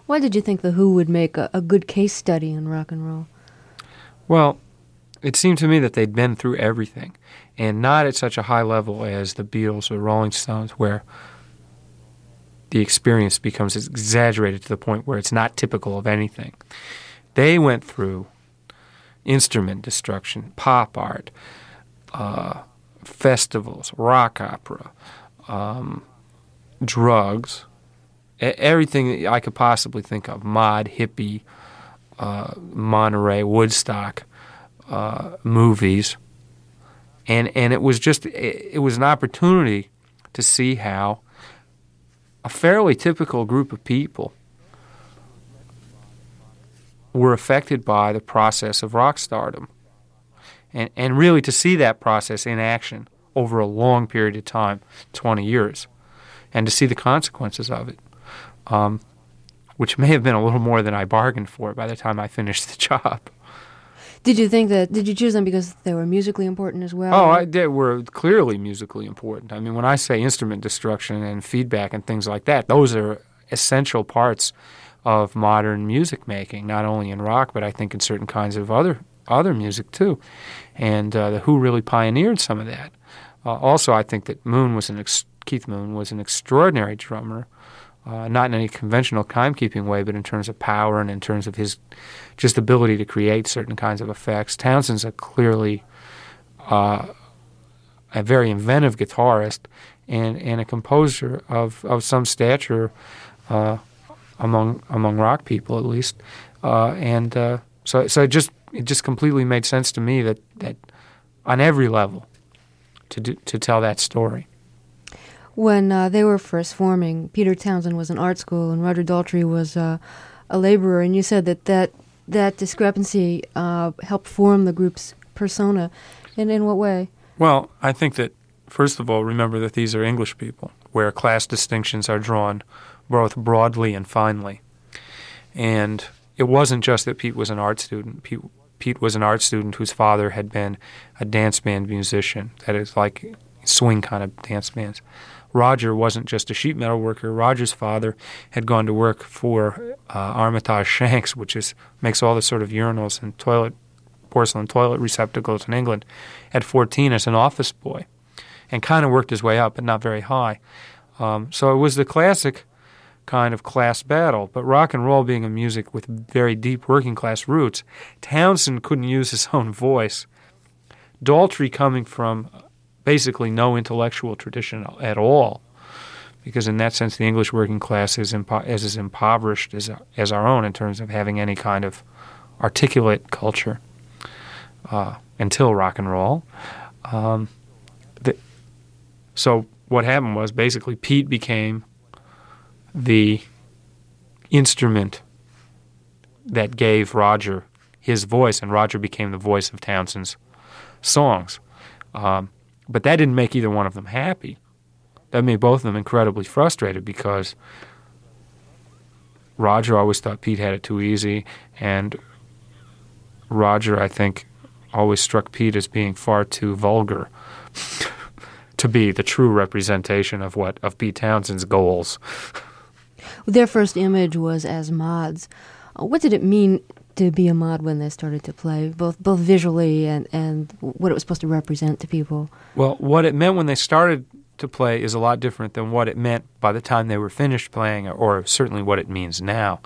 Why did you think The Who would make a good case study in rock and roll? Well, it seemed to me that they'd been through everything, and not at such a high level as the Beatles or Rolling Stones, where the experience becomes exaggerated to the point where it's not typical of anything. They went through instrument destruction, pop art, festivals, rock opera, drugs, everything that I could possibly think of, mod, hippie, Monterey, Woodstock, movies. And it was an opportunity to see how a fairly typical group of people were affected by the process of rock stardom. And really to see that process in action over a long period of time, 20 years, and to see the consequences of it, which may have been a little more than I bargained for by the time I finished the job. Did you choose them because they were musically important as well? Oh, they were clearly musically important. I mean, when I say instrument destruction and feedback and things like that, those are essential parts of modern music making, not only in rock, but I think in certain kinds of other music too. And The Who really pioneered some of that. Also, I think that Keith Moon was an extraordinary drummer, not in any conventional timekeeping way, but in terms of power and in terms of his just ability to create certain kinds of effects. Townsend's clearly a very inventive guitarist and a composer of some stature among rock people, at least. So it just completely made sense to me that on every level to tell that story. When they were first forming, Peter Townsend was in art school and Roger Daltrey was a laborer, and you said that discrepancy helped form the group's persona. And in what way? Well, I think that, first of all, remember that these are English people, where class distinctions are drawn both broadly and finely. And it wasn't just that Pete was an art student. Pete was an art student whose father had been a dance band musician, that is like swing kind of dance bands. Roger wasn't just a sheet metal worker. Roger's father had gone to work for Armitage Shanks, which makes all the sort of urinals and porcelain toilet receptacles in England, at 14 as an office boy, and kind of worked his way up, but not very high. So it was the classic kind of class battle. But rock and roll being a music with very deep working class roots, Townsend couldn't use his own voice. Daltrey, coming from basically no intellectual tradition at all, because in that sense the English working class is as impoverished as our own in terms of having any kind of articulate culture until rock and roll. So what happened was basically Pete became the instrument that gave Roger his voice, and Roger became the voice of Townsend's songs. But that didn't make either one of them happy. That made both of them incredibly frustrated because Roger always thought Pete had it too easy, and Roger, I think, always struck Pete as being far too vulgar to be the true representation of Pete Townsend's goals. Their first image was as mods. What did it mean to be a mod when they started to play, both visually and what it was supposed to represent to people? Well, what it meant when they started to play is a lot different than what it meant by the time they were finished playing, or certainly what it means now.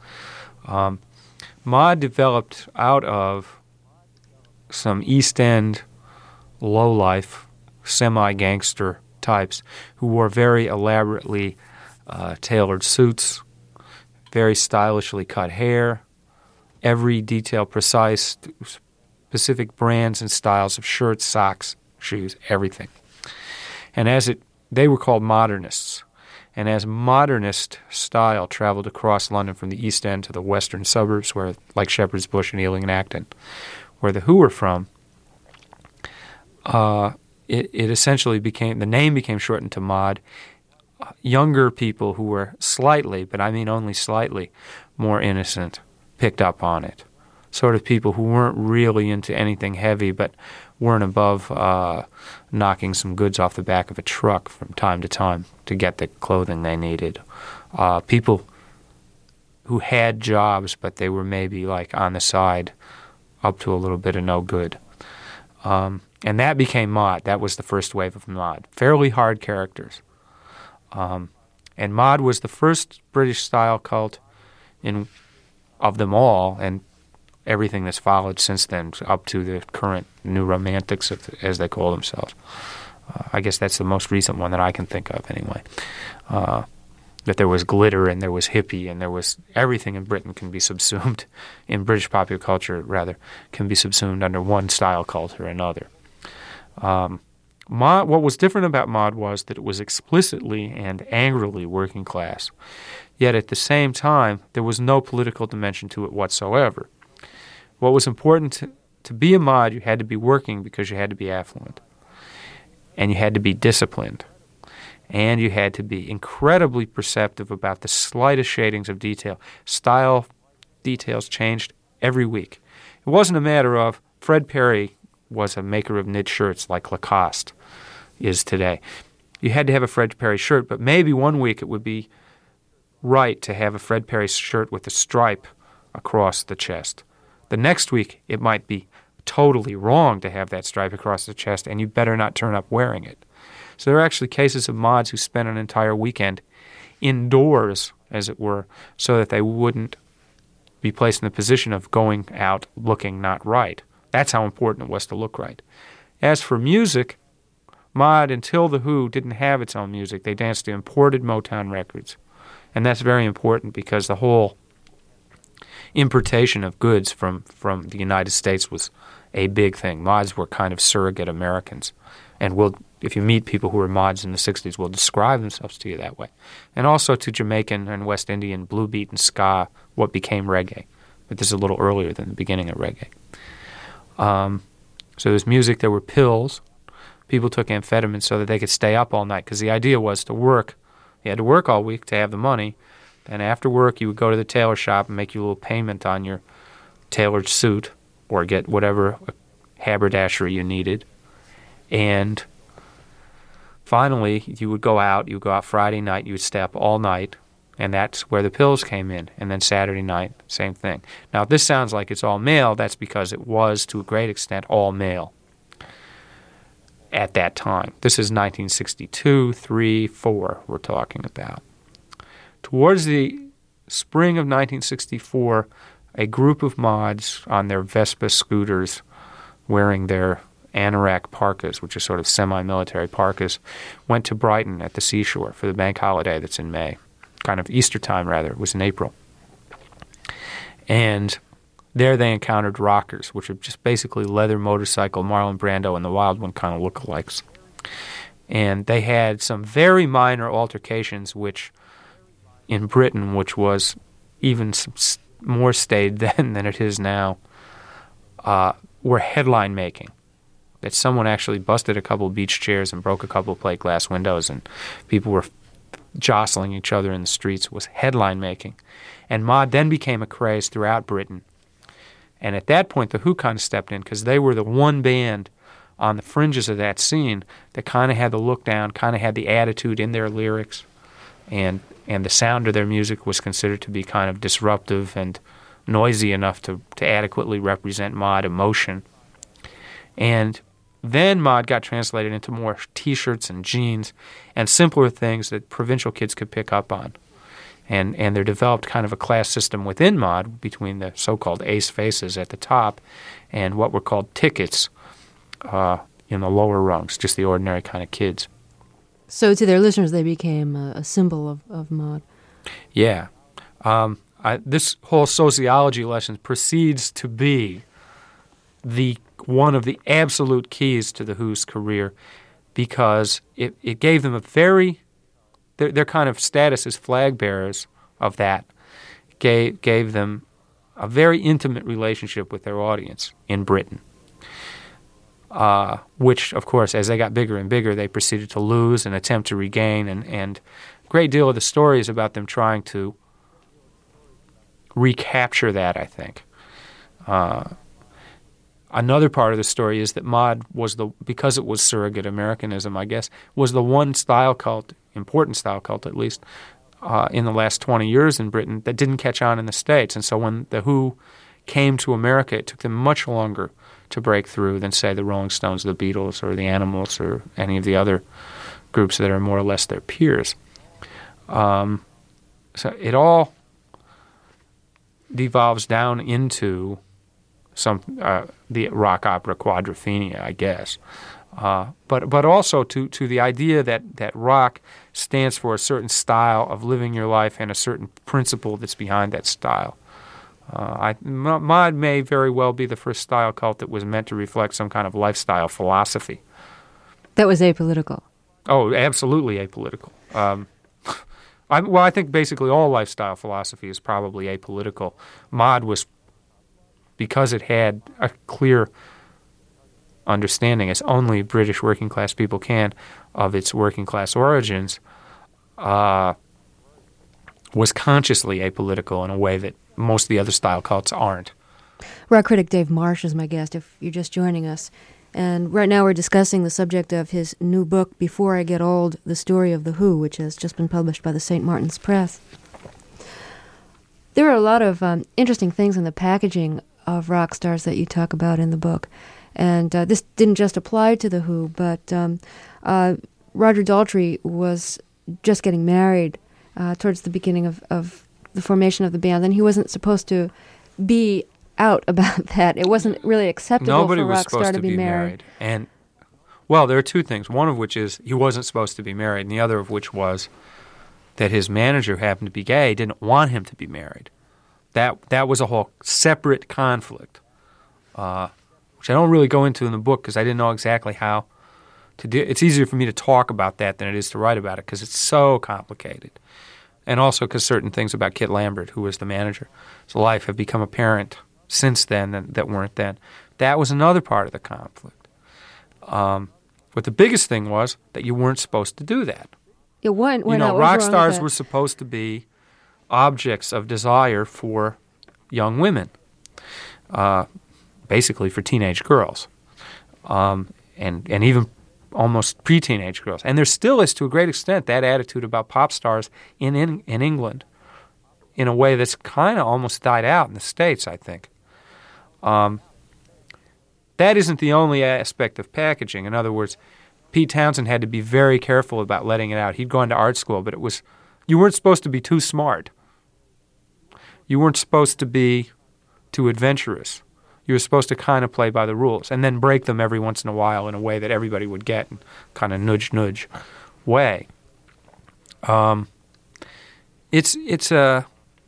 Mod developed out of some East End lowlife, semi-gangster types who wore very elaborately tailored suits, very stylishly cut hair, every detail precise, specific brands and styles of shirts, socks, shoes, everything. And they were called modernists. And as modernist style traveled across London from the East End to the western suburbs, where like Shepherd's Bush and Ealing and Acton, where the Who were from, it essentially the name became shortened to mod. Younger people who were slightly, but I mean only slightly, more innocent picked up on it. Sort of people who weren't really into anything heavy, but weren't above knocking some goods off the back of a truck from time to time to get the clothing they needed. People who had jobs, but they were maybe like on the side up to a little bit of no good. And that became mod. That was the first wave of mod. Fairly hard characters. And mod was the first British-style cult of them all, and everything that's followed since then, up to the current New Romantics, as they call themselves. I guess that's the most recent one that I can think of, anyway. That there was glitter and there was hippie and there was everything in Britain can be subsumed, in British popular culture, rather, can be subsumed under one style cult or another. What was different about mod was that it was explicitly and angrily working class. Yet at the same time, there was no political dimension to it whatsoever. What was important to be a mod, you had to be working because you had to be affluent. And you had to be disciplined. And you had to be incredibly perceptive about the slightest shadings of detail. Style details changed every week. It wasn't a matter of Fred Perry was a maker of knit shirts like Lacoste is today. You had to have a Fred Perry shirt, but maybe one week it would be right to have a Fred Perry shirt with a stripe across the chest. The next week it might be totally wrong to have that stripe across the chest, and you better not turn up wearing it. So there are actually cases of mods who spent an entire weekend indoors, as it were, so that they wouldn't be placed in the position of going out looking not right. That's how important it was to look right. As for music, mod, until The Who didn't have its own music, they danced to imported Motown records. And that's very important because the whole importation of goods from the United States was a big thing. Mods were kind of surrogate Americans. And if you meet people who were mods in the 60s, will describe themselves to you that way. And also to Jamaican and West Indian blue beat and ska, what became reggae. But this is a little earlier than the beginning of reggae. So there's music, there were pills. People took amphetamines so that they could stay up all night, because the idea was to work. You had to work all week to have the money. Then after work, you would go to the tailor shop and make you a little payment on your tailored suit or get whatever haberdashery you needed. And finally, you would go out Friday night, you would stay up all night, and that's where the pills came in. And then Saturday night, same thing. Now, if this sounds like it's all male, that's because it was, to a great extent, all male at that time. This is 1962, 3, 4 we're talking about. Towards the spring of 1964, a group of mods on their Vespa scooters wearing their anorak parkas, which are sort of semi-military parkas, went to Brighton at the seashore for the bank holiday that's in May. Kind of Easter time, rather. It was in April. And there they encountered rockers, which are just basically leather motorcycle, Marlon Brando and the Wild One kind of lookalikes. And they had some very minor altercations, which in Britain, which was even more staid then than it is now, were headline making. That someone actually busted a couple of beach chairs and broke a couple of plate glass windows, and people were jostling each other in the streets, was headline making. And mod then became a craze throughout Britain. And at that point, The Who kind of stepped in, because they were the one band on the fringes of that scene that kind of had the look down, kind of had the attitude in their lyrics, and the sound of their music was considered to be kind of disruptive and noisy enough to adequately represent mod emotion. And then mod got translated into more T-shirts and jeans and simpler things that provincial kids could pick up on. And there developed kind of a class system within mod between the so-called ace faces at the top and what were called tickets in the lower rungs, just the ordinary kind of kids. So to their listeners, they became a symbol of mod. Yeah. This whole sociology lesson proceeds to be one of the absolute keys to The Who's career, because it gave them a very, their kind of status as flag bearers of that gave them a very intimate relationship with their audience in Britain, which, of course, as they got bigger and bigger, they proceeded to lose and attempt to regain, and a great deal of the story is about them trying to recapture that, I think. Another part of the story is that mod was because it was surrogate Americanism, I guess, was the one style cult, important style cult at least, in the last 20 years in Britain that didn't catch on in the States. And so when The Who came to America, it took them much longer to break through than, say, the Rolling Stones, the Beatles, or the Animals, or any of the other groups that are more or less their peers. So it all devolves down into the rock opera quadrophenia, I guess. But also to the idea that rock stands for a certain style of living your life and a certain principle that's behind that style. Mod may very well be the first style cult that was meant to reflect some kind of lifestyle philosophy. That was apolitical. Oh, absolutely apolitical. I think basically all lifestyle philosophy is probably apolitical. Mod was, because it had a clear understanding, as only British working class people can, of its working class origins, was consciously apolitical in a way that most of the other style cults aren't. Rock critic Dave Marsh is my guest, if you're just joining us. And right now we're discussing the subject of his new book, Before I Get Old, The Story of The Who, which has just been published by the St. Martin's Press. There are a lot of interesting things in the packaging of rock stars that you talk about in the book. And this didn't just apply to The Who, but Roger Daltrey was just getting married towards the beginning of the formation of the band, and he wasn't supposed to be out about that. It wasn't really acceptable for a rock star to be married. And, well, there are two things. One of which is he wasn't supposed to be married, and the other of which was that his manager happened to be gay, didn't want him to be married. That was a whole separate conflict, which I don't really go into in the book because I didn't know exactly how to do. It's easier for me to talk about that than it is to write about it because it's so complicated. And also because certain things about Kit Lambert, who was the manager's life, have become apparent since then that weren't then. That was another part of the conflict. But the biggest thing was that you weren't supposed to do that. Rock stars were supposed to be objects of desire for young women, basically for teenage girls, and even almost pre-teenage girls. And there still is, to a great extent, that attitude about pop stars in England in a way that's kind of almost died out in the States, I think. That isn't the only aspect of packaging. In other words, Pete Townshend had to be very careful about letting it out. He'd gone to art school, but you weren't supposed to be too smart. You weren't supposed to be too adventurous. You were supposed to kind of play by the rules and then break them every once in a while in a way that everybody would get, in kind of nudge way. It's a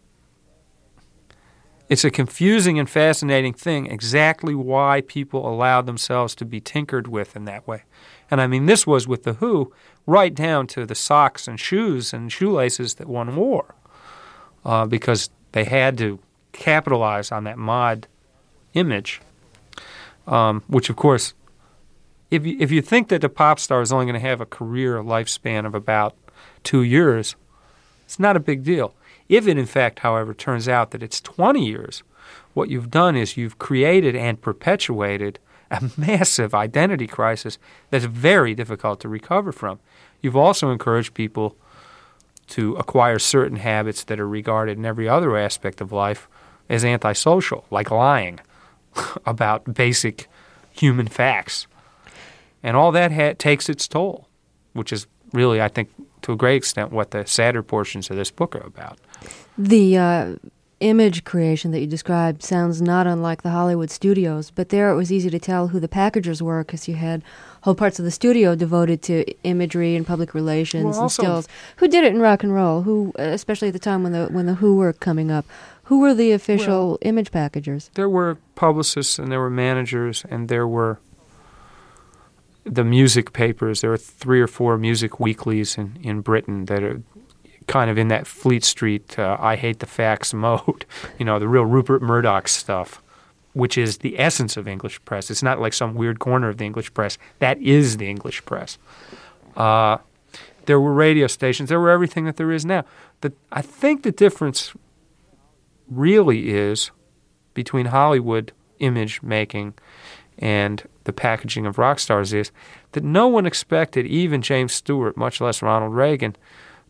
confusing and fascinating thing exactly why people allowed themselves to be tinkered with in that way. And I mean, this was with The Who right down to the socks and shoes and shoelaces that one wore because they had to capitalize on that mod image, which, of course, if you think that a pop star is only going to have a career lifespan of about 2 years, it's not a big deal. If it, in fact, however, turns out that it's 20 years, what you've done is you've created and perpetuated a massive identity crisis that's very difficult to recover from. You've also encouraged people to acquire certain habits that are regarded in every other aspect of life as antisocial, like lying about basic human facts. And all that takes its toll, which is really, I think, to a great extent, what the sadder portions of this book are about. The image creation that you described sounds not unlike the Hollywood studios, but there it was easy to tell who the packagers were because you had whole parts of the studio devoted to imagery and public relations and stills. Who did it in rock and roll? Who, especially at the time when the Who were coming up, who were the official image packagers? There were publicists and there were managers and there were the music papers. There are 3 or 4 music weeklies in Britain that are kind of in that Fleet Street, I hate the facts mode, the real Rupert Murdoch stuff, which is the essence of English press. It's not like some weird corner of the English press. That is the English press. There were radio stations. There were everything that there is now. I think the difference really is between Hollywood image making and the packaging of rock stars is that no one expected, even James Stewart, much less Ronald Reagan,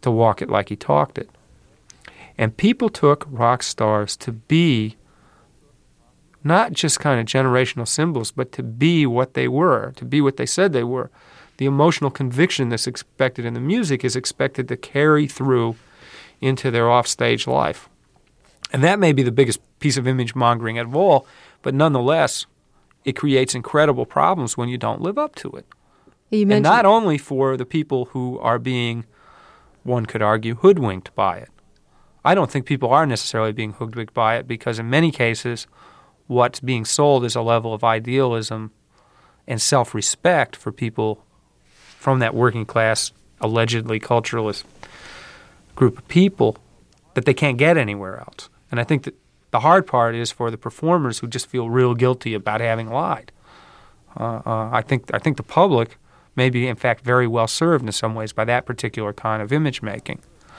to walk it like he talked it. And people took rock stars to be not just kind of generational symbols, but to be what they were, to be what they said they were. The emotional conviction that's expected in the music is expected to carry through into their offstage life. And that may be the biggest piece of image mongering of all, but nonetheless, it creates incredible problems when you don't live up to it. And not only for the people who are being, one could argue, hoodwinked by it. I don't think people are necessarily being hoodwinked by it because in many cases, what's being sold is a level of idealism and self-respect for people from that working class, allegedly culturalist group of people that they can't get anywhere else. And I think that the hard part is for the performers who just feel real guilty about having lied. I think the public may be, in fact, very well served in some ways by that particular kind of image making,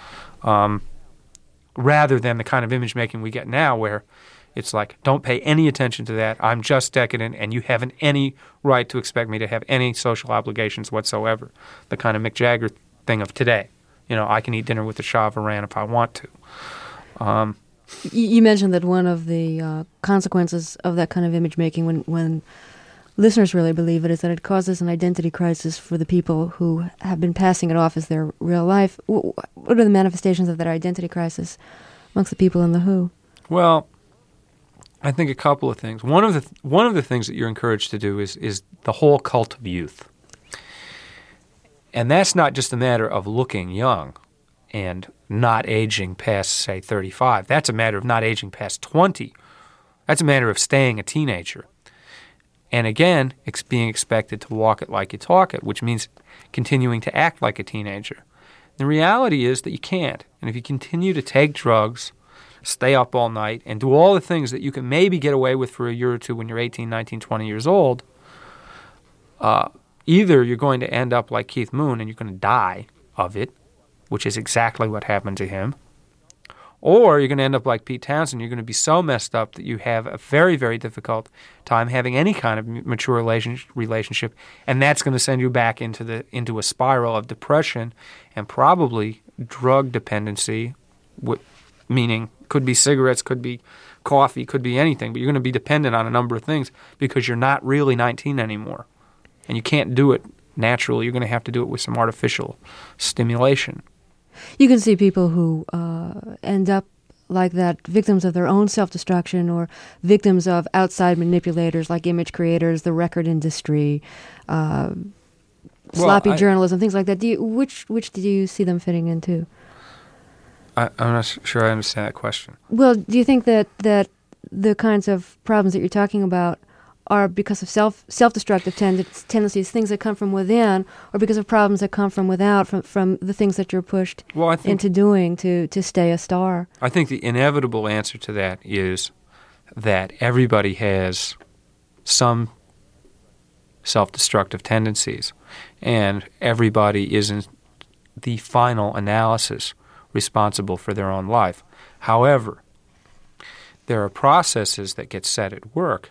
rather than the kind of image making we get now where it's like, don't pay any attention to that. I'm just decadent, and you haven't any right to expect me to have any social obligations whatsoever. The kind of Mick Jagger thing of today. You know, I can eat dinner with the Shah of Iran if I want to. You mentioned that one of the consequences of that kind of image making, when listeners really believe it, is that it causes an identity crisis for the people who have been passing it off as their real life. What are the manifestations of that identity crisis amongst the people in The Who? Well, I think a couple of things. One of the things that you're encouraged to do is the whole cult of youth. And that's not just a matter of looking young and not aging past, say, 35. That's a matter of not aging past 20. That's a matter of staying a teenager. And again, it's being expected to walk it like you talk it, which means continuing to act like a teenager. The reality is that you can't. And if you continue to take drugs, stay up all night, and do all the things that you can maybe get away with for a year or two when you're 18, 19, 20 years old, either you're going to end up like Keith Moon and you're going to die of it, which is exactly what happened to him, or you're going to end up like Pete Townsend. You're going to be so messed up that you have a very, very difficult time having any kind of mature relationship, and that's going to send you back into a spiral of depression and probably drug dependency, meaning could be cigarettes, could be coffee, could be anything, but you're going to be dependent on a number of things because you're not really 19 anymore. And you can't do it naturally. You're going to have to do it with some artificial stimulation. You can see people who end up like that, victims of their own self-destruction or victims of outside manipulators like image creators, the record industry, sloppy journalism, things like that. Which do you see them fitting into? I'm not sure I understand that question. Well, do you think that the kinds of problems that you're talking about are because of self-destructive tendencies, things that come from within, or because of problems that come from without, from the things that you're pushed into doing to stay a star? I think the inevitable answer to that is that everybody has some self-destructive tendencies, and everybody is in the final analysis responsible for their own life. However, there are processes that get set at work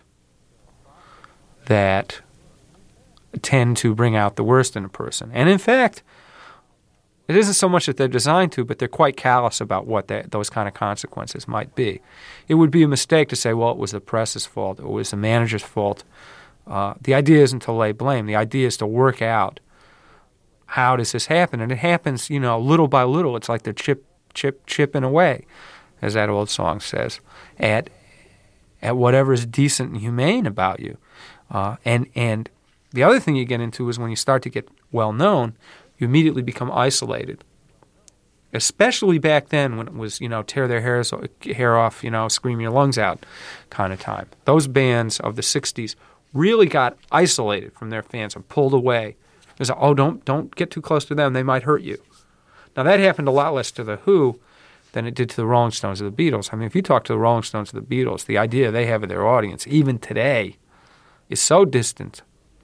that tend to bring out the worst in a person. And in fact, it isn't so much that they're designed to, but they're quite callous about what those kind of consequences might be. It would be a mistake to say, well, it was the press's fault, or it was the manager's fault. The idea isn't to lay blame. The idea is to work out how does this happen. And it happens, little by little. It's like they're chipping away, as that old song says, at whatever is decent and humane about you. And the other thing you get into is when you start to get well known, you immediately become isolated. Especially back then when it was, tear their hair off, scream your lungs out kind of time. Those bands of the 60s really got isolated from their fans and pulled away. It was like, don't get too close to them, they might hurt you. Now that happened a lot less to The Who than it did to the Rolling Stones or the Beatles. I mean, if you talk to the Rolling Stones or the Beatles, the idea they have of their audience, even today, is so distant,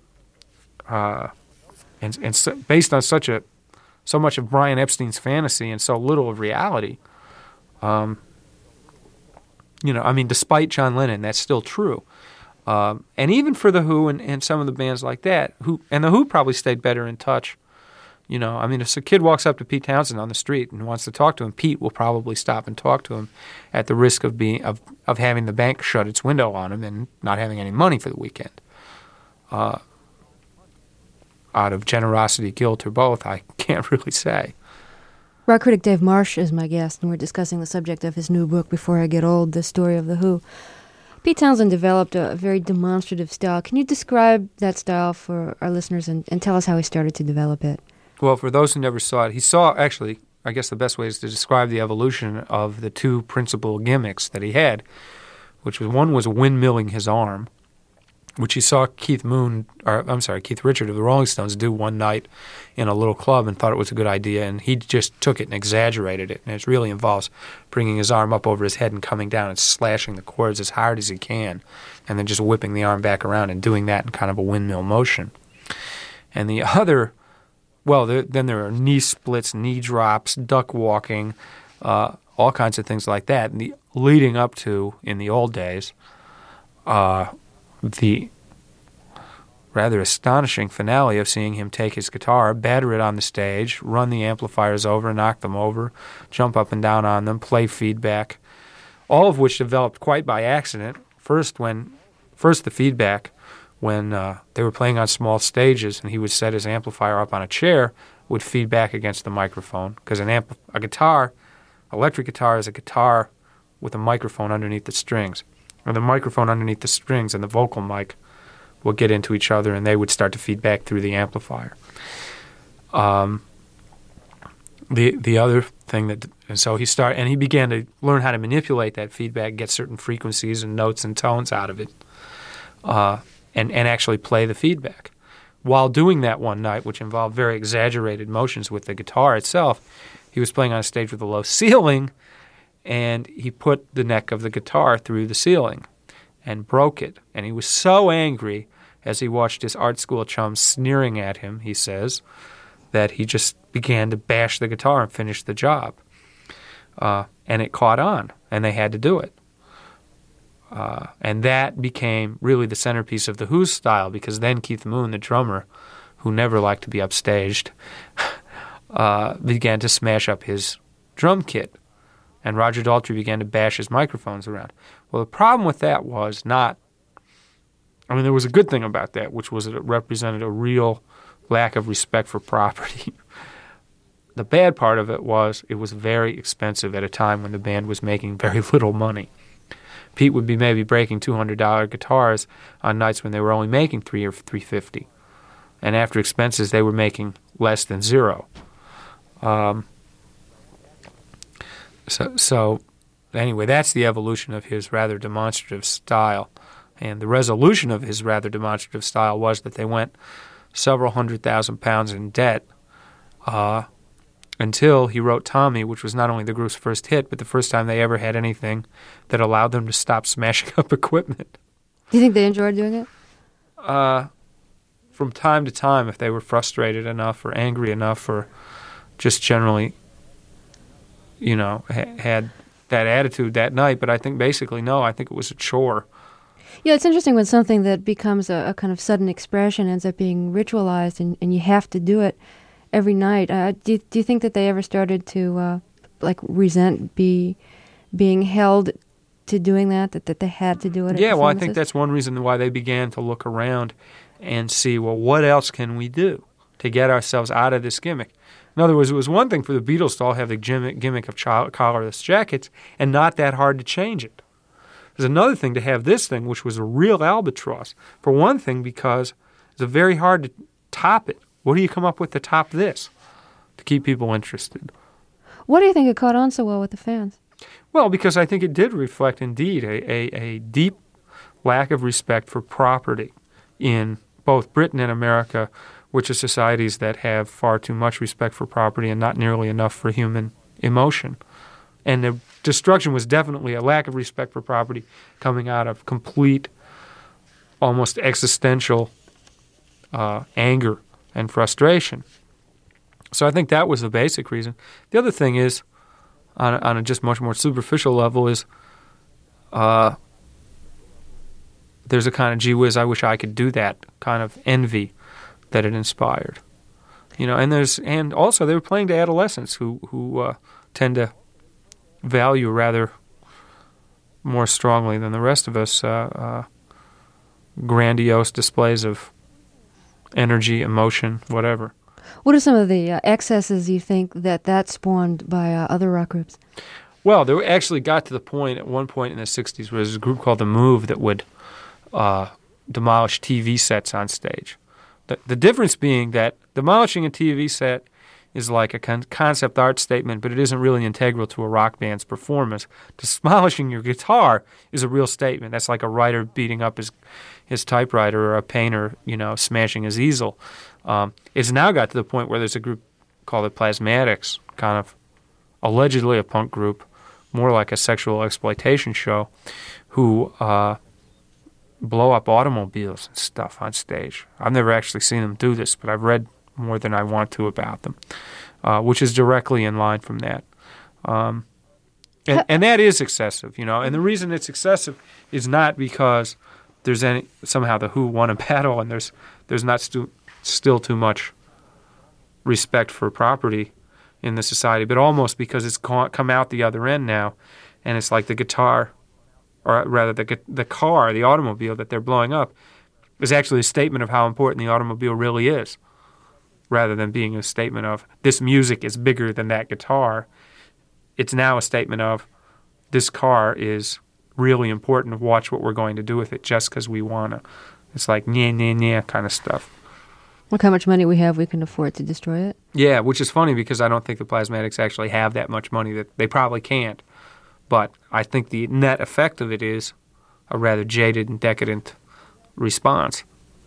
and so, based on so much of Brian Epstein's fantasy and so little of reality. Despite John Lennon, that's still true. And even for The Who and some of the bands like that, The Who probably stayed better in touch, You know, I mean, if a kid walks up to Pete Townsend on the street and wants to talk to him, Pete will probably stop and talk to him at the risk of having the bank shut its window on him and not having any money for the weekend. Out of generosity, guilt, or both, I can't really say. Rock critic Dave Marsh is my guest, and we're discussing the subject of his new book, Before I Get Old, The Story of The Who. Pete Townsend developed a very demonstrative style. Can you describe that style for our listeners and tell us how he started to develop it? Well, for those who never saw it, he saw, actually, I guess the best way is to describe the evolution of the two principal gimmicks that he had, which was one was windmilling his arm, which he saw Keith Richards of the Rolling Stones do one night in a little club and thought it was a good idea, and he just took it and exaggerated it. And it really involves bringing his arm up over his head and coming down and slashing the cords as hard as he can, and then just whipping the arm back around and doing that in kind of a windmill motion. And the other... Well, then there are knee splits, knee drops, duck walking, all kinds of things like that. And leading up to, in the old days, the rather astonishing finale of seeing him take his guitar, batter it on the stage, run the amplifiers over, knock them over, jump up and down on them, play feedback, all of which developed quite by accident. First the feedback, when they were playing on small stages and he would set his amplifier up on a chair, would feed back against the microphone. Because electric guitar is a guitar with a microphone underneath the strings. And the microphone underneath the strings and the vocal mic will get into each other and they would start to feed back through the amplifier. The other thing he began to learn how to manipulate that feedback, get certain frequencies and notes and tones out of it. And actually play the feedback. While doing that one night, which involved very exaggerated motions with the guitar itself, he was playing on a stage with a low ceiling, and he put the neck of the guitar through the ceiling and broke it. And he was so angry as he watched his art school chums sneering at him, he says, that he just began to bash the guitar and finish the job. And it caught on, and they had to do it. And that became really the centerpiece of the Who's style, because then Keith Moon, the drummer, who never liked to be upstaged, began to smash up his drum kit, and Roger Daltrey began to bash his microphones around. Well, the problem with that was there was a good thing about that, which was that it represented a real lack of respect for property. The bad part of it was very expensive at a time when the band was making very little money. Pete would be maybe breaking $200 guitars on nights when they were only making $300 or $350, and after expenses they were making less than zero. So anyway, that's the evolution of his rather demonstrative style, and the resolution of his rather demonstrative style was that they went several £100,000 in debt. Until he wrote Tommy, which was not only the group's first hit, but the first time they ever had anything that allowed them to stop smashing up equipment. Do you think they enjoyed doing it? From time to time, if they were frustrated enough or angry enough or just generally, had that attitude that night. But I think basically, no, I think it was a chore. Yeah, it's interesting when something that becomes a kind of sudden expression ends up being ritualized and you have to do it every night. Do you think that they ever started to resent being held to doing that they had to do it? Yeah, well, I think that's one reason why they began to look around and see, well, what else can we do to get ourselves out of this gimmick? In other words, it was one thing for the Beatles to all have the gimmick of collarless jackets and not that hard to change it. There's another thing to have this thing, which was a real albatross. For one thing, because it's very hard to top it. What do you come up with to top this to keep people interested? What do you think it caught on so well with the fans? Well, because I think it did reflect, indeed, a deep lack of respect for property in both Britain and America, which are societies that have far too much respect for property and not nearly enough for human emotion. And the destruction was definitely a lack of respect for property coming out of complete, almost existential anger and frustration. So I think that was the basic reason. The other thing is, on a just much more superficial level, is there's a kind of gee whiz, I wish I could do that kind of envy that it inspired. And also they were playing to adolescents who tend to value rather more strongly than the rest of us grandiose displays of energy, emotion, whatever. What are some of the excesses you think that spawned by other rock groups? Well, they actually got to the point at one point in the 60s where there was a group called The Move that would demolish TV sets on stage. The difference being that demolishing a TV set is like a concept art statement, but it isn't really integral to a rock band's performance. Demolishing your guitar is a real statement. That's like a writer beating up his typewriter or a painter, smashing his easel. It's now got to the point where there's a group called the Plasmatics, kind of allegedly a punk group, more like a sexual exploitation show, who blow up automobiles and stuff on stage. I've never actually seen them do this, but I've read more than I want to about them, which is directly in line from that. And that is excessive, And the reason it's excessive is not because there's somehow the Who won a battle and there's not still too much respect for property in the society, but almost because it's come out the other end now, and it's like the guitar, or rather the car, the automobile that they're blowing up, is actually a statement of how important the automobile really is, rather than being a statement of this music is bigger than that guitar. It's now a statement of this car is really important. Watch what we're going to do with it just because we want to. It's like nya kind of stuff. Look how much money we have, we can afford to destroy it. Yeah, which is funny because I don't think the Plasmatics actually have that much money. That they probably can't. But I think the net effect of it is a rather jaded and decadent response.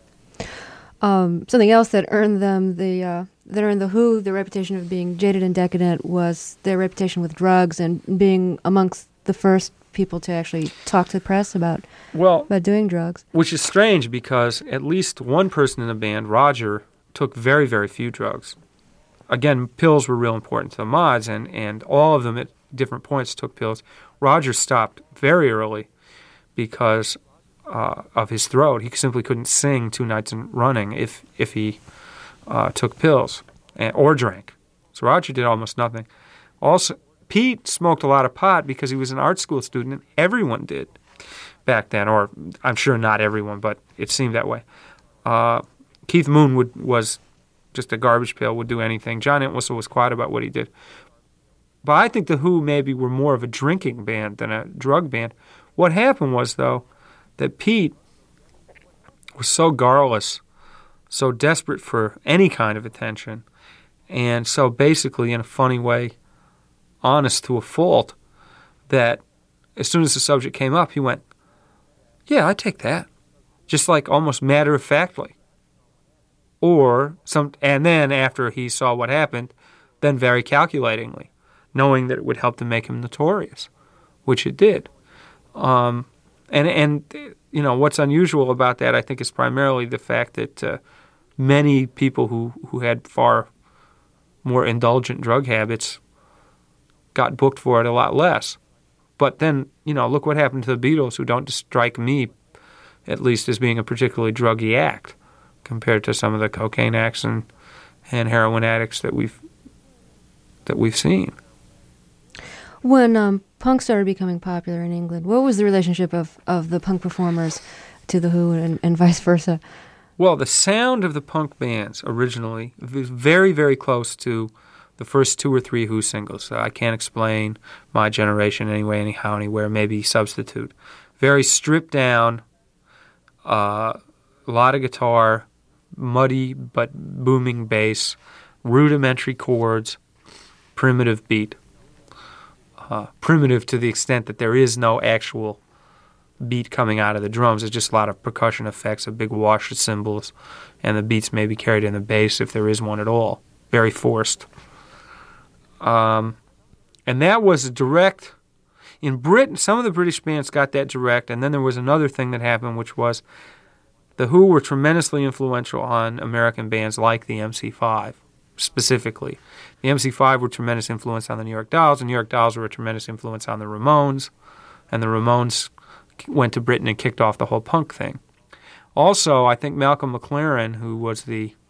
Something else that earned them that earned the Who the reputation of being jaded and decadent was their reputation with drugs and being amongst the first people to actually talk to the press about doing drugs. Which is strange because at least one person in the band, Roger, took very, very few drugs. Again, pills were real important to the mods, and all of them at different points took pills. Roger stopped very early because of his throat. He simply couldn't sing 2 nights running if he took pills or drank. So Roger did almost nothing. Also, Pete smoked a lot of pot because he was an art school student, and everyone did back then, or I'm sure not everyone, but it seemed that way. Keith Moon was just a garbage pail, would do anything. John Entwistle was quiet about what he did. But I think the Who maybe were more of a drinking band than a drug band. What happened was, though, that Pete was so garrulous, so desperate for any kind of attention, and so basically, in a funny way, honest to a fault, that as soon as the subject came up, he went, "Yeah, I take that," just like almost matter-of-factly. And then after he saw what happened, then very calculatingly, knowing that it would help to make him notorious, which it did. And what's unusual about that, I think, is primarily the fact that many people who had far more indulgent drug habits got booked for it a lot less. But then, look what happened to the Beatles, who don't strike me, at least, as being a particularly druggy act compared to some of the cocaine acts and heroin addicts that we've seen. When punk started becoming popular in England, what was the relationship of the punk performers to the Who and vice versa? Well, the sound of the punk bands originally was very, very close to the first 2 or 3 Who singles. I Can't Explain, My Generation, Anyway, Anyhow, Anywhere, maybe Substitute. Very stripped down, a lot of guitar, muddy but booming bass, rudimentary chords, primitive beat. Primitive to the extent that there is no actual beat coming out of the drums. It's just a lot of percussion effects, a big wash of cymbals, and the beats may be carried in the bass if there is one at all. Very forced. And that was direct. In Britain, some of the British bands got that direct, and then there was another thing that happened, which was the Who were tremendously influential on American bands like the MC5, specifically. The MC5 were a tremendous influence on the New York Dolls, and New York Dolls were a tremendous influence on the Ramones, and the Ramones went to Britain and kicked off the whole punk thing. Also, I think Malcolm McLaren, who was the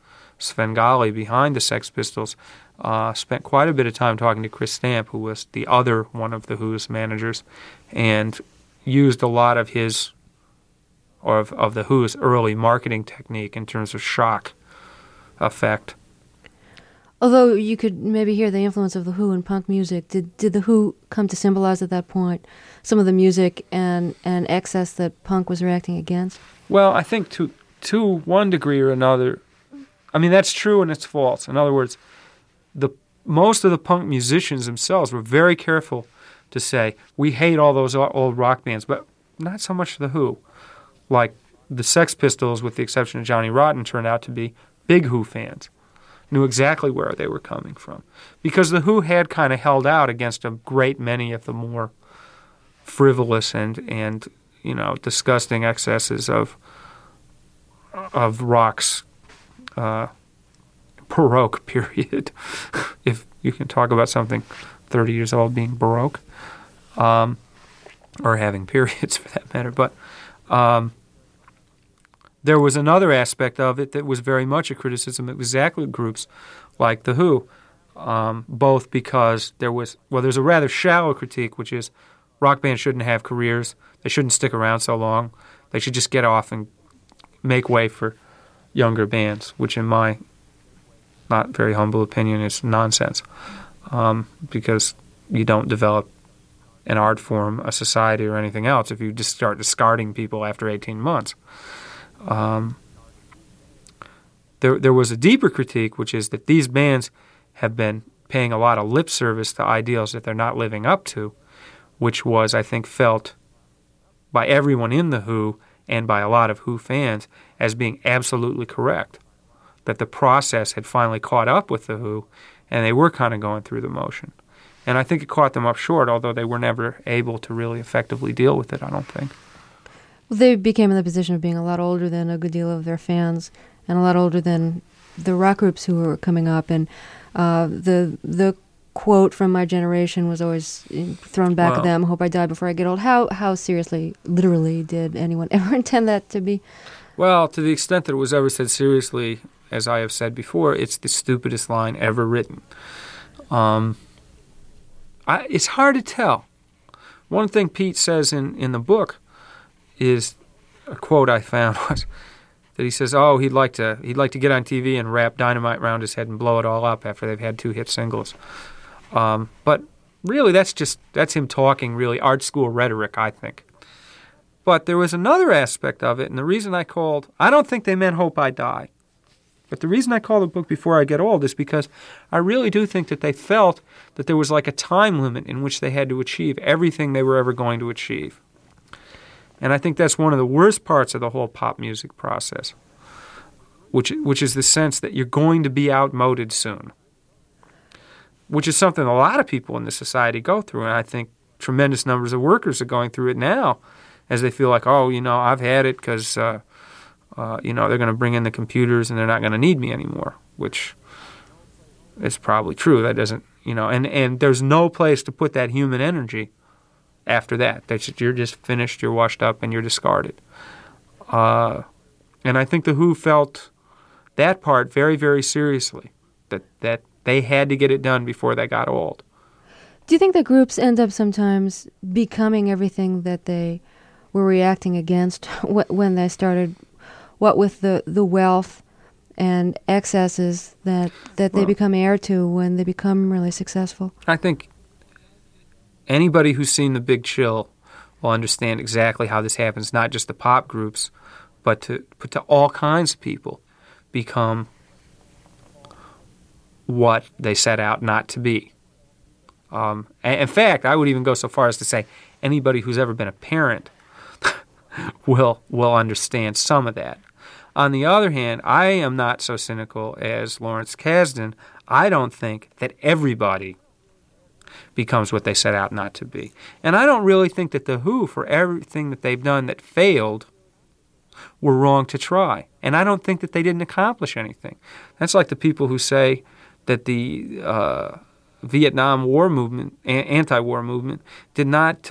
Svengali behind the Sex Pistols, spent quite a bit of time talking to Chris Stamp, who was the other one of the Who's managers, and used a lot of his, or of the Who's early marketing technique in terms of shock effect. Although you could maybe hear the influence of the Who in punk music, did the Who come to symbolize at that point some of the music and excess that punk was reacting against? Well, I think to one degree or another, I mean, that's true and it's false. In other words, most of the punk musicians themselves were very careful to say, we hate all those old rock bands, but not so much the Who. Like the Sex Pistols, with the exception of Johnny Rotten, turned out to be big Who fans, knew exactly where they were coming from. Because the Who had kind of held out against a great many of the more frivolous and disgusting excesses of rock's Baroque period, if you can talk about something 30 years old being Baroque, or having periods for that matter. But there was another aspect of it that was very much a criticism of exactly groups like The Who, both because there's a rather shallow critique, which is rock bands shouldn't have careers, they shouldn't stick around so long, they should just get off and make way for younger bands, which in my not very humble opinion is nonsense, because you don't develop an art form, a society, or anything else if you just start discarding people after 18 months. There was a deeper critique, which is that these bands have been paying a lot of lip service to ideals that they're not living up to, which was, I think, felt by everyone in The Who and by a lot of Who fans as being absolutely correct, that the process had finally caught up with The Who, and they were kind of going through the motion. And I think it caught them up short, although they were never able to really effectively deal with it, I don't think. Well, they became in the position of being a lot older than a good deal of their fans, and a lot older than the rock groups who were coming up. And the quote from my generation was always thrown back at them, "Hope I die before I get old." How seriously, literally, did anyone ever intend that to be? Well, to the extent that it was ever said seriously, as I have said before, it's the stupidest line ever written. It's hard to tell. One thing Pete says in the book is a quote I found was that he says, he'd like to get on TV and wrap dynamite around his head and blow it all up after they've had 2 hit singles. But really, that's him talking really art school rhetoric, I think. But there was another aspect of it, and the reason I don't think they meant Hope I Die. But the reason I call the book Before I Get Old is because I really do think that they felt that there was like a time limit in which they had to achieve everything they were ever going to achieve. And I think that's one of the worst parts of the whole pop music process, which is the sense that you're going to be outmoded soon, which is something a lot of people in this society go through. And I think tremendous numbers of workers are going through it now as they feel like, I've had it because, they're going to bring in the computers and they're not going to need me anymore, which is probably true. That doesn't, and there's no place to put that human energy after that. You're just finished, you're washed up, and you're discarded. And I think the Who felt that part very, very seriously, that they had to get it done before they got old. Do you think that groups end up sometimes becoming everything that they were reacting against when they started, what with the wealth and excesses that they become heir to when they become really successful? I think anybody who's seen The Big Chill will understand exactly how this happens, not just the pop groups, but to all kinds of people become what they set out not to be. In fact, I would even go so far as to say anybody who's ever been a parent will understand some of that. On the other hand, I am not so cynical as Lawrence Kasdan. I don't think that everybody becomes what they set out not to be. And I don't really think that The Who, for everything that they've done that failed, were wrong to try. And I don't think that they didn't accomplish anything. That's like the people who say that the Vietnam War movement, anti-war movement, did not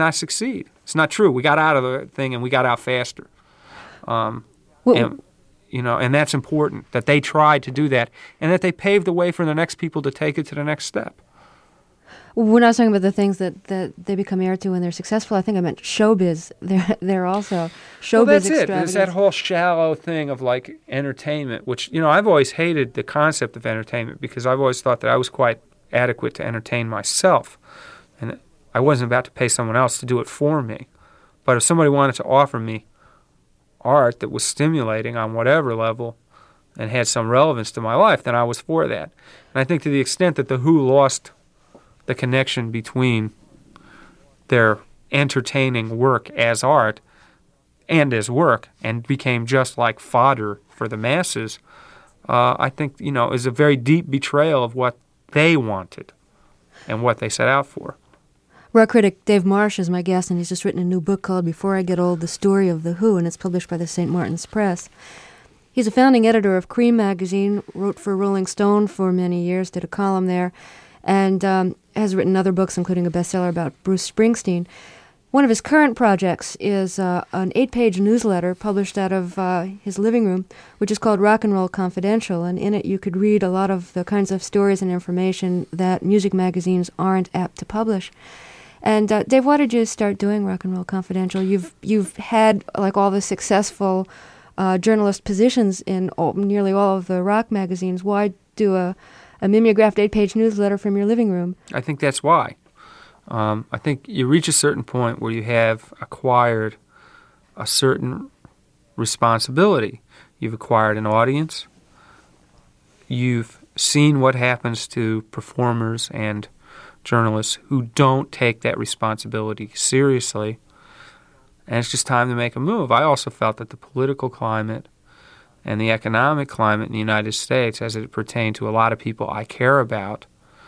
succeed. It's not true. We got out of the thing and we got out faster. and that's important, that they tried to do that and that they paved the way for the next people to take it to the next step. When I was talking about the things that they become heir to when they're successful, I think I meant showbiz. They're also showbiz Well, that's it. extravagance. It's that whole shallow thing of like entertainment, which, I've always hated the concept of entertainment because I've always thought that I was quite adequate to entertain myself. And I wasn't about to pay someone else to do it for me. But if somebody wanted to offer me art that was stimulating on whatever level and had some relevance to my life, then I was for that. And I think to the extent that The Who lost the connection between their entertaining work as art and as work and became just like fodder for the masses, I think, is a very deep betrayal of what they wanted and what they set out for. Rock critic Dave Marsh is my guest, and he's just written a new book called Before I Get Old, The Story of The Who, and it's published by the St. Martin's Press. He's a founding editor of Cream magazine, wrote for Rolling Stone for many years, did a column there, and has written other books, including a bestseller about Bruce Springsteen. One of his current projects is an 8-page newsletter published out of his living room, which is called Rock and Roll Confidential, and in it you could read a lot of the kinds of stories and information that music magazines aren't apt to publish. And Dave, why did you start doing Rock and Roll Confidential? You've had like all the successful journalist positions in nearly all of the rock magazines. Why do a mimeographed 8-page newsletter from your living room? I think that's why. I think you reach a certain point where you have acquired a certain responsibility. You've acquired an audience. You've seen what happens to performers and journalists who don't take that responsibility seriously, and it's just time to make a move. I also felt that the political climate and the economic climate in the United States, as it pertained to a lot of people I care about,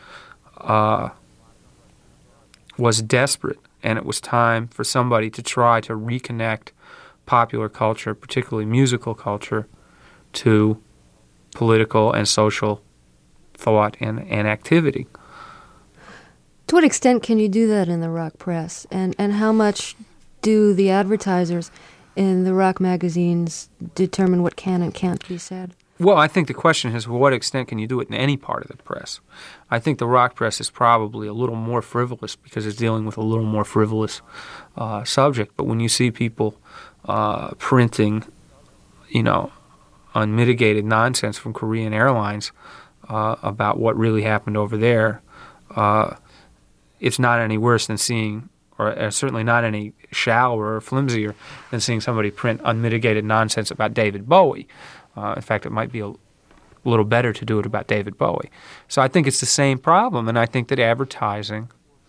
was desperate, and it was time for somebody to try to reconnect popular culture, particularly musical culture, to political and social thought and activity. To what extent can you do that in the rock press? And how much do the advertisers in the rock magazines determine what can and can't be said? Well, I think the question is, to what extent can you do it in any part of the press? I think the rock press is probably a little more frivolous because it's dealing with a little more frivolous subject. But when you see people printing, unmitigated nonsense from Korean Airlines about what really happened over there, it's not any worse than seeing, or certainly not any shallower or flimsier than seeing somebody print unmitigated nonsense about David Bowie. In fact, it might be a little better to do it about David Bowie. So I think it's the same problem, and I think that advertising,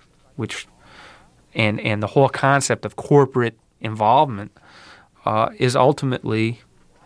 and the whole concept of corporate involvement is ultimately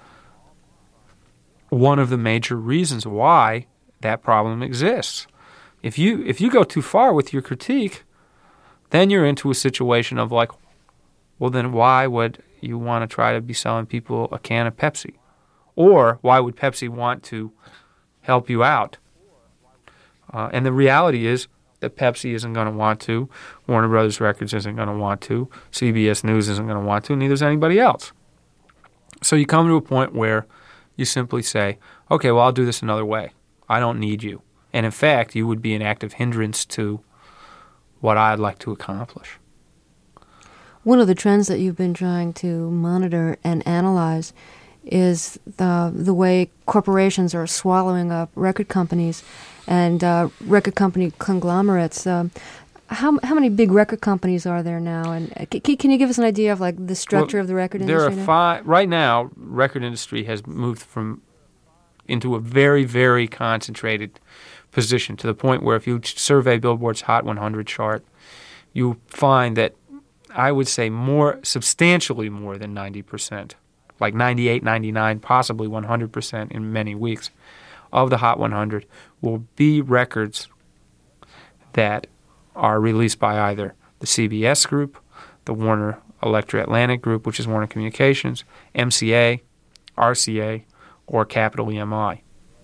one of the major reasons why that problem exists. If you go too far with your critique, then you're into a situation of like, well, then why would you want to try to be selling people a can of Pepsi? Or why would Pepsi want to help you out? And the reality is that Pepsi isn't going to want to, Warner Brothers Records isn't going to want to, CBS News isn't going to want to, neither is anybody else. So you come to a point where you simply say, okay, well, I'll do this another way. I don't need you. And in fact, you would be an active hindrance to what I'd like to accomplish. One of the trends that you've been trying to monitor and analyze is the way corporations are swallowing up record companies and record company conglomerates. How many big record companies are there now? And can you give us an idea of like the structure of the record industry? There are five right now. Record industry has moved into a very, very concentrated position to the point where if you survey Billboard's Hot 100 chart, you find that I would say substantially more than 90%, like 98, 99, possibly 100% in many weeks of the Hot 100 will be records that are released by either the CBS Group, the Warner Elektra Atlantic Group, which is Warner Communications, MCA, RCA, or Capital EMI.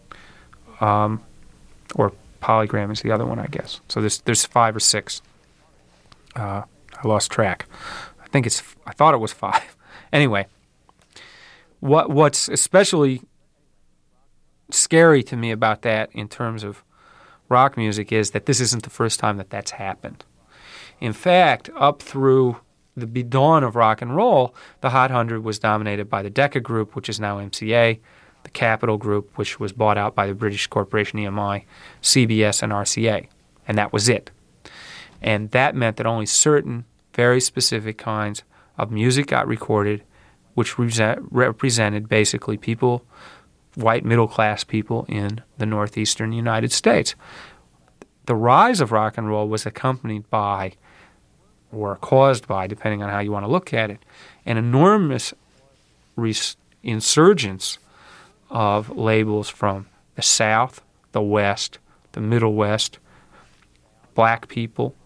Or Polygram is the other one, I guess. So there's 5 or 6. I lost track. I thought it was 5. Anyway, what's especially scary to me about that in terms of rock music is that this isn't the first time that that's happened. In fact, up through the dawn of rock and roll, the Hot 100 was dominated by the Decca Group, which is now MCA, the Capitol Group, which was bought out by the British corporation EMI, CBS, and RCA. And that was it. And that meant that only certain very specific kinds of music got recorded, which represented basically people, white middle-class people in the northeastern United States. The rise of rock and roll was accompanied by, or caused by, depending on how you want to look at it, an enormous insurgence of labels from the South, the West, the Middle West, black people,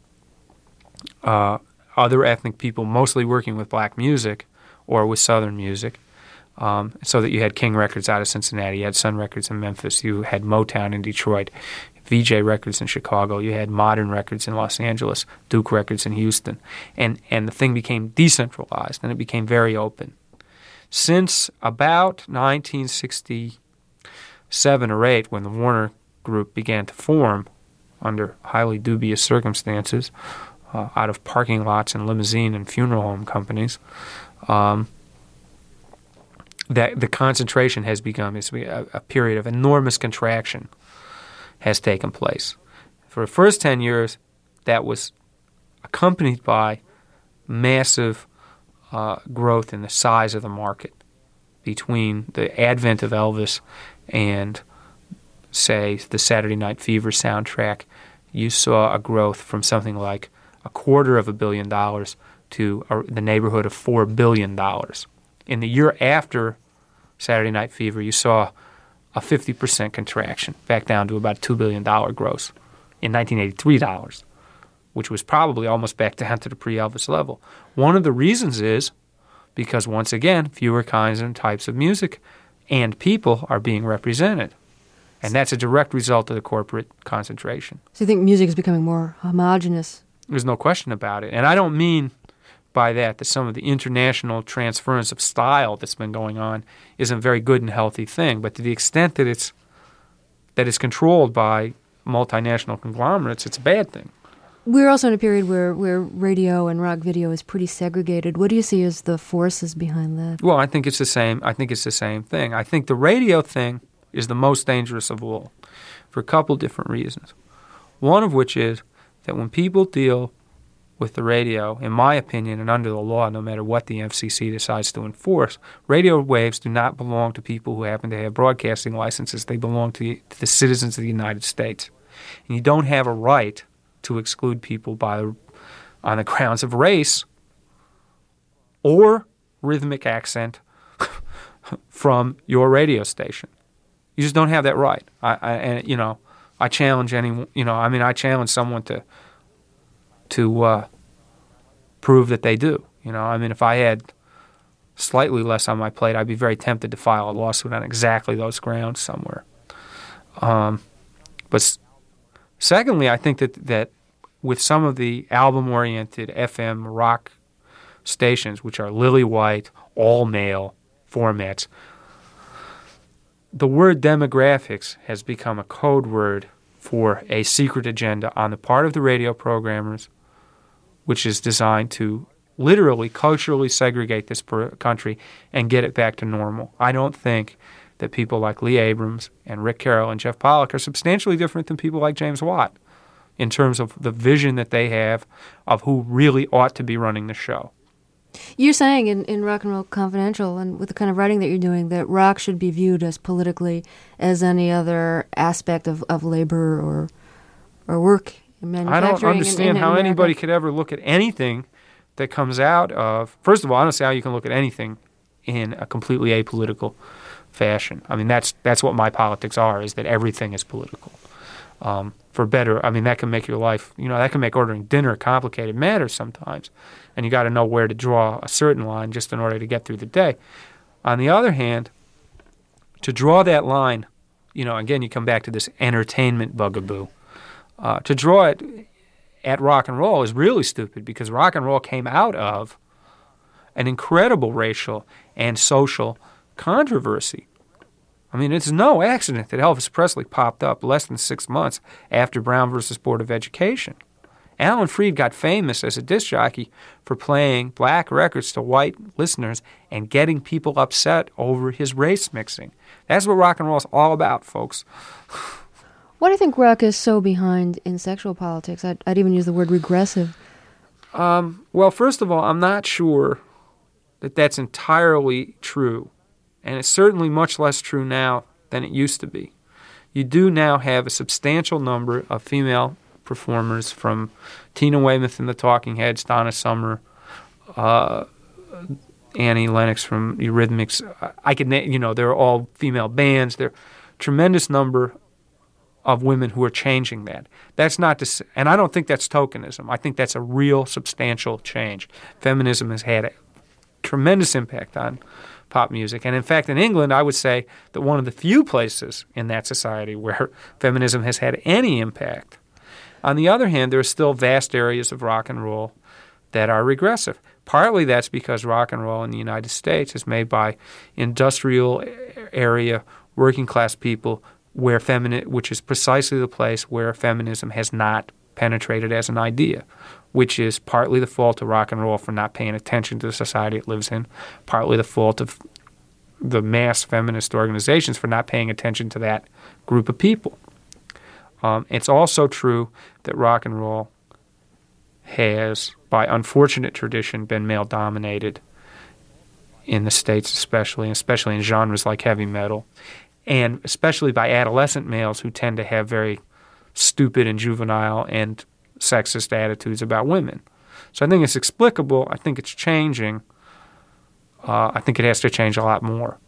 other ethnic people, mostly working with black music or with Southern music, so that you had King Records out of Cincinnati, you had Sun Records in Memphis, you had Motown in Detroit, VJ Records in Chicago, you had Modern Records in Los Angeles, Duke Records in Houston, and the thing became decentralized and it became very open. Since about 1967 or 8, when the Warner Group began to form under highly dubious circumstances, out of parking lots and limousine and funeral home companies, that the concentration has become a period of enormous contraction has taken place. For the first 10 years, that was accompanied by massive growth in the size of the market between the advent of Elvis and, say, the Saturday Night Fever soundtrack. You saw a growth from something like $250 million to the neighborhood of $4 billion. In the year after Saturday Night Fever, you saw a 50% contraction, back down to about $2 billion gross in 1983 dollars, which was probably almost back down to the pre-Elvis level. One of the reasons is because, once again, fewer kinds and types of music and people are being represented. And that's a direct result of the corporate concentration. So you think music is becoming more homogenous? There's no question about it. And I don't mean by that some of the international transference of style that's been going on isn't a very good and healthy thing. But to the extent that it's controlled by multinational conglomerates, it's a bad thing. We're also in a period where radio and rock video is pretty segregated. What do you see as the forces behind that? Well, I think it's the same. I think it's the same thing. I think the radio thing is the most dangerous of all for a couple different reasons. One of which is that when people deal with the radio, in my opinion, and under the law, no matter what the FCC decides to enforce, radio waves do not belong to people who happen to have broadcasting licenses. They belong to the citizens of the United States. And you don't have a right to exclude people on the grounds of race or rhythmic accent from your radio station. You just don't have that right. I challenge anyone. I challenge someone to prove that they do. If I had slightly less on my plate, I'd be very tempted to file a lawsuit on exactly those grounds somewhere. But secondly, I think that with some of the album-oriented FM rock stations, which are lily-white, all-male formats, the word demographics has become a code word for a secret agenda on the part of the radio programmers, which is designed to literally culturally segregate this country and get it back to normal. I don't think that people like Lee Abrams and Rick Carroll and Jeff Pollock are substantially different than people like James Watt in terms of the vision that they have of who really ought to be running the show. You're saying in Rock and Roll Confidential, and with the kind of writing that you're doing, that rock should be viewed as politically as any other aspect of labor or work in manufacturing. I don't understand how anybody could ever look at anything that comes out of... First of all, I don't see how you can look at anything in a completely apolitical fashion. I mean, that's what my politics are, is that everything is political. For better, that can make your life, that can make ordering dinner a complicated matter sometimes. And you got to know where to draw a certain line just in order to get through the day. On the other hand, to draw that line, again, you come back to this entertainment bugaboo. To draw it at rock and roll is really stupid, because rock and roll came out of an incredible racial and social controversy. I mean, it's no accident that Elvis Presley popped up less than 6 months after Brown versus Board of Education. Alan Freed got famous as a disc jockey for playing black records to white listeners and getting people upset over his race mixing. That's what rock and roll is all about, folks. Why do you think rock is so behind in sexual politics? I'd even use the word regressive. Well, first of all, I'm not sure that that's entirely true. And it's certainly much less true now than it used to be. You do now have a substantial number of female performers, from Tina Weymouth and the Talking Heads, Donna Summer, Annie Lennox from Eurythmics. I could name, they're all female bands. There are a tremendous number of women who are changing that. That's not to, and I don't think that's tokenism. I think that's a real substantial change. Feminism has had a tremendous impact on pop music. And in fact, in England, I would say that one of the few places in that society where feminism has had any impact. On the other hand, there are still vast areas of rock and roll that are regressive. Partly that's because rock and roll in the United States is made by industrial area, working class people, which is precisely the place where feminism has not penetrated as an idea, which is partly the fault of rock and roll for not paying attention to the society it lives in, partly the fault of the mass feminist organizations for not paying attention to that group of people. It's also true that rock and roll has, by unfortunate tradition, been male-dominated in the States especially in genres like heavy metal, and especially by adolescent males who tend to have very stupid and juvenile and sexist attitudes about women. So I think it's explicable. I think it's changing. I think it has to change a lot more.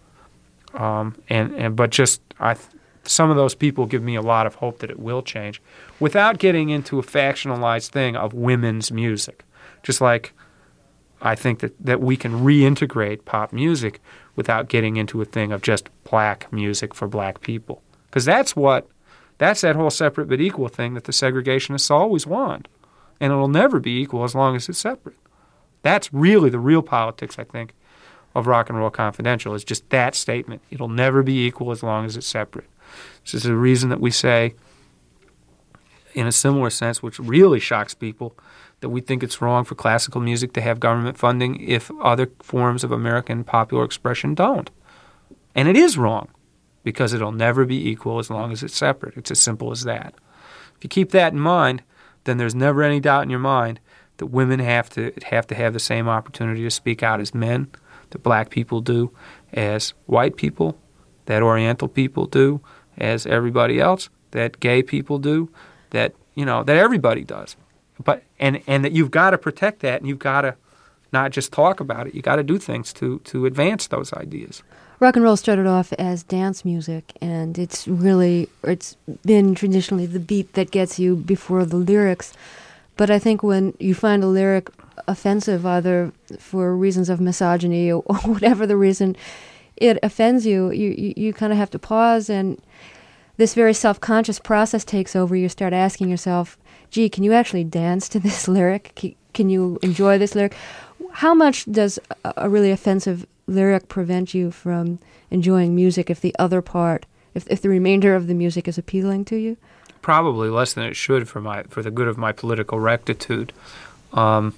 Some of those people give me a lot of hope that it will change, without getting into a factionalized thing of women's music. Just like I think that we can reintegrate pop music without getting into a thing of just black music for black people. Because that's that whole separate but equal thing that the segregationists always want. And it'll never be equal as long as it's separate. That's really the real politics, I think, of Rock and Roll Confidential, is just that statement. It'll never be equal as long as it's separate. This is the reason that we say, in a similar sense, which really shocks people, that we think it's wrong for classical music to have government funding if other forms of American popular expression don't. And it is wrong, because it'll never be equal as long as it's separate. It's as simple as that. If you keep that in mind, then there's never any doubt in your mind that women have to have the same opportunity to speak out as men, that black people do, as white people, that Oriental people do, as everybody else, that gay people do, that everybody does. But and that you've got to protect that, and you've got to not just talk about it. You got to do things to advance those ideas. Rock and roll started off as dance music, and it's been traditionally the beat that gets you before the lyrics. But I think when you find a lyric offensive, either for reasons of misogyny or whatever the reason, it offends you, you kind of have to pause, and this very self-conscious process takes over. You start asking yourself, gee, can you actually dance to this lyric? Can you enjoy this lyric? How much does a really offensive lyric prevent you from enjoying music if the other part, if the remainder of the music is appealing to you? Probably less than it should for the good of my political rectitude. I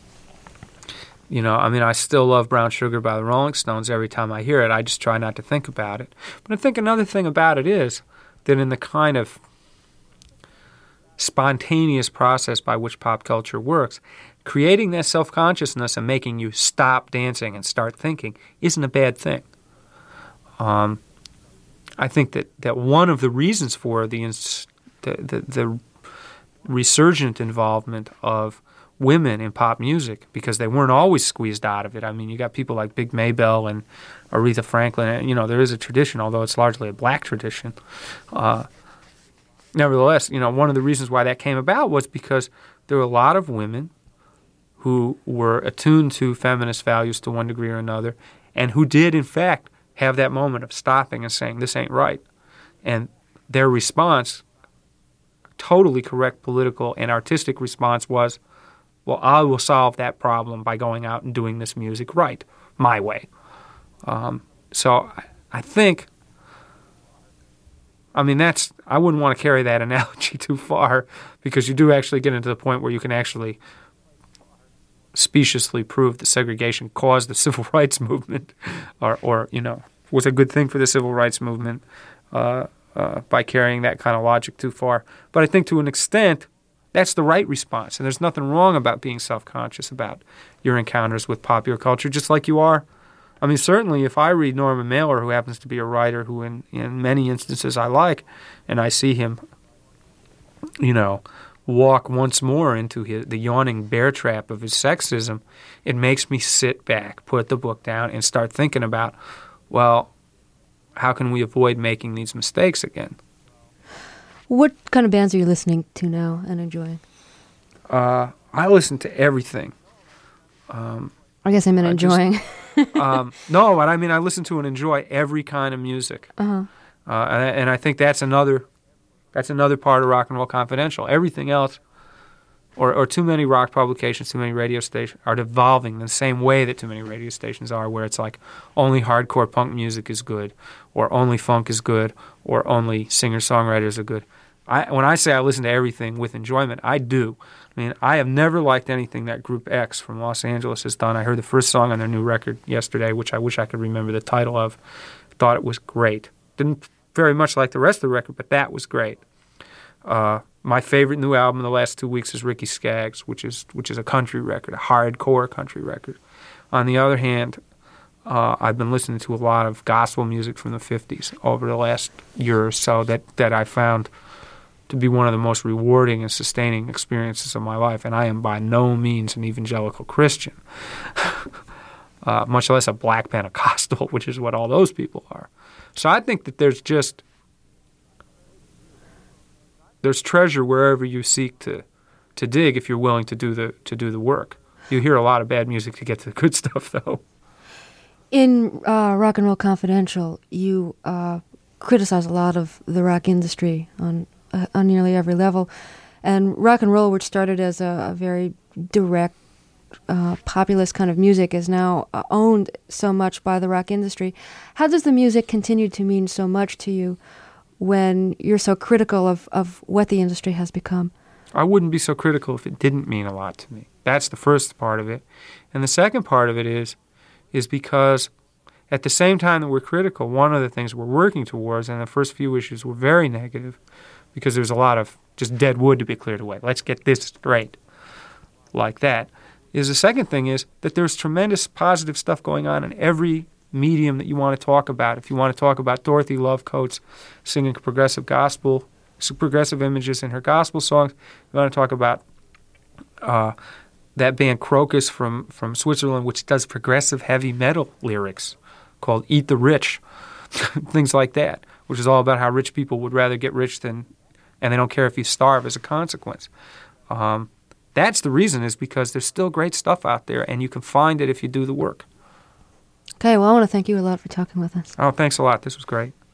still love Brown Sugar by the Rolling Stones every time I hear it. I just try not to think about it. But I think another thing about it is that in the kind of spontaneous process by which pop culture works, creating that self-consciousness and making you stop dancing and start thinking isn't a bad thing. I think that one of the reasons for the resurgent involvement of women in pop music, because they weren't always squeezed out of it. I mean, you got people like Big Maybelle and Aretha Franklin. There is a tradition, although it's largely a black tradition. Nevertheless, one of the reasons why that came about was because there were a lot of women who were attuned to feminist values to one degree or another, and who did, in fact, have that moment of stopping and saying, this ain't right. And their response, totally correct political and artistic response, was, well, I will solve that problem by going out and doing this music right, my way. So I think, I mean, I wouldn't want to carry that analogy too far, because you do actually get into the point where you can actually speciously prove that segregation caused the civil rights movement, or was a good thing for the civil rights movement by carrying that kind of logic too far. But I think to an extent, that's the right response, and there's nothing wrong about being self-conscious about your encounters with popular culture, just like you are. I mean, certainly if I read Norman Mailer, who happens to be a writer who in many instances I like, and I see him, walk once more into the yawning bear trap of his sexism, it makes me sit back, put the book down, and start thinking about, well, how can we avoid making these mistakes again? What kind of bands are you listening to now and enjoying? I listen to everything. I guess I meant enjoying. No, but I mean I listen to and enjoy every kind of music. And I think that's another part of Rock and Roll Confidential. Everything else, or too many rock publications, too many radio stations, are devolving the same way that too many radio stations are, where it's like only hardcore punk music is good, or only funk is good, or only singer-songwriters are good. When I say I listen to everything with enjoyment, I do. I mean, I have never liked anything that Group X from Los Angeles has done. I heard the first song on their new record yesterday, which I wish I could remember the title of. Thought it was great. Didn't very much like the rest of the record, but that was great. My favorite new album in the last 2 weeks is Ricky Skaggs, which is a country record, a hardcore country record. On the other hand, I've been listening to a lot of gospel music from the 50s over the last year or so that I found to be one of the most rewarding and sustaining experiences of my life. And I am by no means an evangelical Christian, much less a black Pentecostal, which is what all those people are. So I think that there's treasure wherever you seek to dig, if you're willing to do the work. You hear a lot of bad music to get to the good stuff, though. In Rock and Roll Confidential, you criticize a lot of the rock industry on nearly every level, and rock and roll, which started as a very direct, populist kind of music, is now owned so much by the rock industry. How does the music continue to mean so much to you when you're so critical of what the industry has become? I wouldn't be so critical if it didn't mean a lot to me. That's the first part of it. And the second part of it is because at the same time that we're critical, one of the things we're working towards, and the first few issues were very negative, because there's a lot of just dead wood to be cleared away. Let's get this straight, like that. The second thing is that there's tremendous positive stuff going on in every medium that you want to talk about. If you want to talk about Dorothy Love Coates singing progressive images in her gospel songs, you want to talk about that band Crocus from Switzerland, which does progressive heavy metal lyrics called Eat the Rich, things like that, which is all about how rich people would rather get rich and they don't care if you starve as a consequence. That's the reason, is because there's still great stuff out there, and you can find it if you do the work. Okay, well, I want to thank you a lot for talking with us. Oh, thanks a lot. This was great.